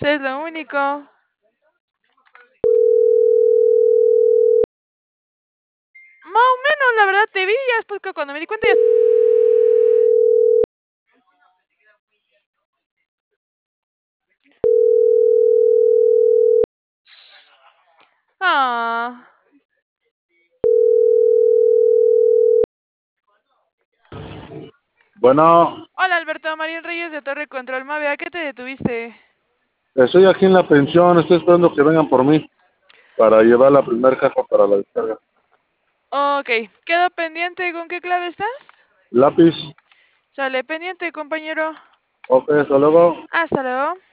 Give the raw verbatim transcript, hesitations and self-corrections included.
Es lo único. Más o menos, la verdad, te vi y después que cuando me di cuenta ya... Ah. Bueno, Hola, Alberto. Marín Reyes de Torre Control Mave. ¿A qué te detuviste? estoy aquí en la pensión, estoy esperando que vengan por mí para llevar la primera caja para la descarga. Ok. ¿Quedo pendiente? ¿Con qué clave estás? Lápiz, Sale pendiente, compañero. ok, hasta luego. Hasta luego.